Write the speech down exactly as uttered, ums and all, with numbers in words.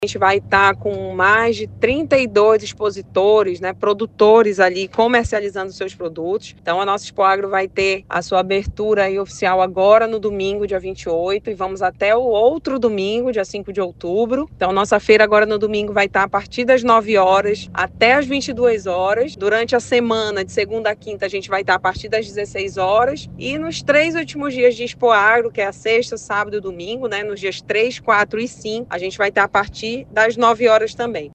A gente vai estar com mais de trinta e dois expositores, né, produtores ali comercializando seus produtos. Então a nossa Expoagro vai ter a sua abertura aí oficial agora no domingo, dia vinte e oito, e vamos até o outro domingo, dia cinco de outubro. Então nossa feira agora no domingo vai estar a partir das nove horas até as vinte e duas horas. Durante a semana, de segunda a quinta, a gente vai estar a partir das dezesseis horas. E nos três últimos dias de Expoagro, que é a sexta, sábado e domingo, né, nos dias três, quatro e cinco, a gente vai estar a partir das nove horas também.